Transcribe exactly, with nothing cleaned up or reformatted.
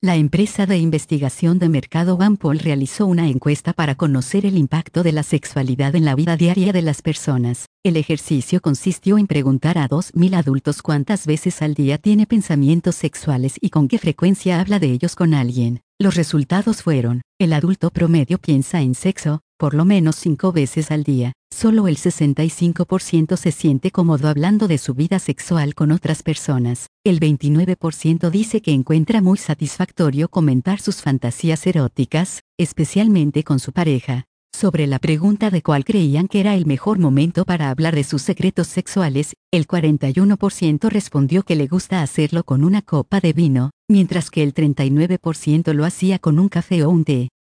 La empresa de investigación de mercado OnePoll realizó una encuesta para conocer el impacto de la sexualidad en la vida diaria de las personas. El ejercicio consistió en preguntar a dos mil adultos cuántas veces al día tiene pensamientos sexuales y con qué frecuencia habla de ellos con alguien. Los resultados fueron: el adulto promedio piensa en sexo, por lo menos cinco veces al día. Solo el sesenta y cinco por ciento se siente cómodo hablando de su vida sexual con otras personas. El veintinueve por ciento dice que encuentra muy satisfactorio comentar sus fantasías eróticas, especialmente con su pareja. Sobre la pregunta de cuál creían que era el mejor momento para hablar de sus secretos sexuales, el cuarenta y uno por ciento respondió que le gusta hacerlo con una copa de vino, mientras que el treinta y nueve por ciento lo hacía con un café o un té.